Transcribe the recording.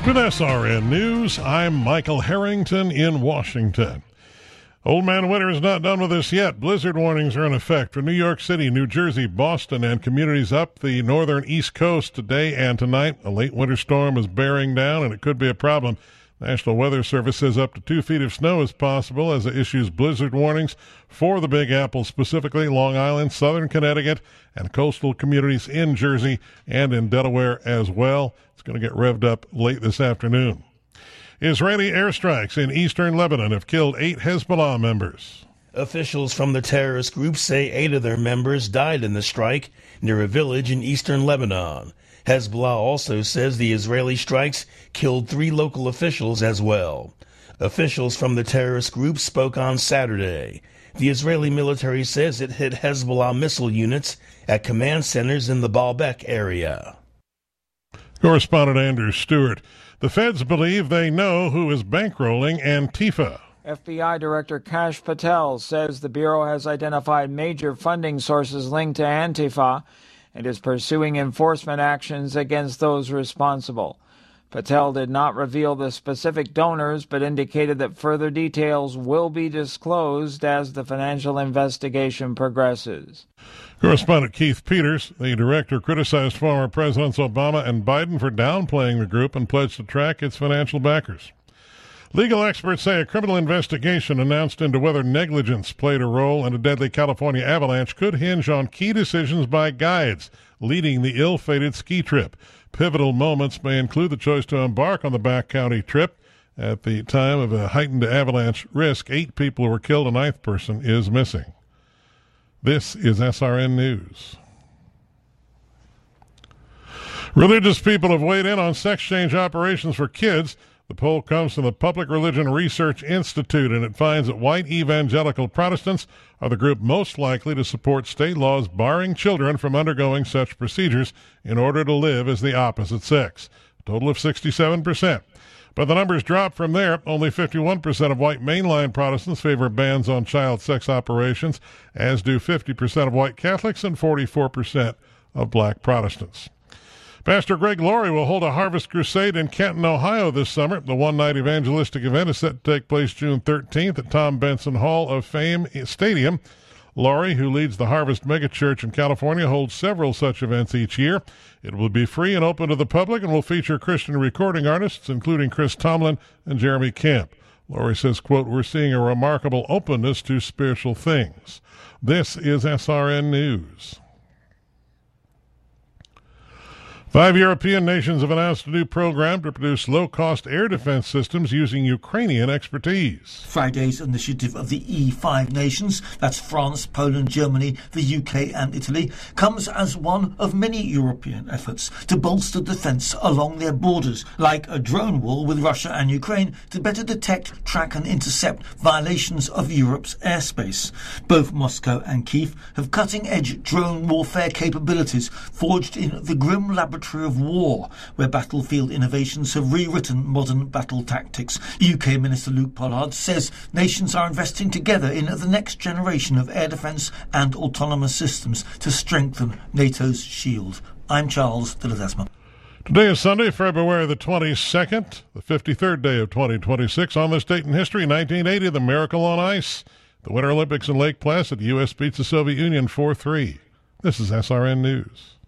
With SRN News, I'm Michael Harrington in Washington. Old Man Winter is not done with us yet. Blizzard warnings are in effect for New York City, New Jersey, Boston, and communities up the northern East Coast today and tonight. A late winter storm is bearing down, and it could be a problem. National Weather Service says up to 2 feet of snow is possible as it issues blizzard warnings for the Big Apple, specifically Long Island, southern Connecticut, and coastal communities in Jersey and in Delaware as well. It's going to get revved up late this afternoon. Israeli airstrikes in eastern Lebanon have killed 8 Hezbollah members. Officials from the terrorist group say 8 of their members died in the strike near a village in eastern Lebanon. Hezbollah also says the Israeli strikes killed 3 local officials as well. Officials from the terrorist group spoke on Saturday. The Israeli military says it hit Hezbollah missile units at command centers in the Baalbek area. Correspondent Andrew Stewart. The feds believe they know who is bankrolling Antifa. FBI Director Kash Patel says the Bureau has identified major funding sources linked to Antifa and is pursuing enforcement actions against those responsible. Patel did not reveal the specific donors, but indicated that further details will be disclosed as the financial investigation progresses. Correspondent Keith Peters, the director, criticized former Presidents Obama and Biden for downplaying the group and pledged to track its financial backers. Legal experts say a criminal investigation announced into whether negligence played a role in a deadly California avalanche could hinge on key decisions by guides leading the ill-fated ski trip. Pivotal moments may include the choice to embark on the back-county trip. At the time of a heightened avalanche risk, 8 people were killed, a 9th person is missing. This is SRN News. Religious people have weighed in on sex change operations for kids. The poll comes from the Public Religion Research Institute, and it finds that white evangelical Protestants are the group most likely to support state laws barring children from undergoing such procedures in order to live as the opposite sex, a total of 67%. But the numbers drop from there. Only 51% of white mainline Protestants favor bans on child sex operations, as do 50% of white Catholics and 44% of black Protestants. Pastor Greg Laurie will hold a Harvest Crusade in Canton, Ohio this summer. The one-night evangelistic event is set to take place June 13th at Tom Benson Hall of Fame Stadium. Laurie, who leads the Harvest Megachurch in California, holds several such events each year. It will be free and open to the public and will feature Christian recording artists, including Chris Tomlin and Jeremy Camp. Laurie says, quote, "We're seeing a remarkable openness to spiritual things." This is SRN News. 5 European nations have announced a new program to produce low-cost air defense systems using Ukrainian expertise. Friday's initiative of the E5 nations, that's France, Poland, Germany, the UK and Italy, comes as one of many European efforts to bolster defense along their borders, like a drone wall with Russia and Ukraine to better detect, track and intercept violations of Europe's airspace. Both Moscow and Kyiv have cutting-edge drone warfare capabilities forged in the grim laboratory of war, where battlefield innovations have rewritten modern battle tactics. UK Minister Luke Pollard says nations are investing together in the next generation of air defence and autonomous systems to strengthen NATO's shield. I'm Charles de Ledesma. Today is Sunday, February the 22nd, the 53rd day of 2026. On this date in history, 1980, the Miracle on Ice, the Winter Olympics in Lake Placid. The U.S. beats the Soviet Union 4-3. This is SRN News.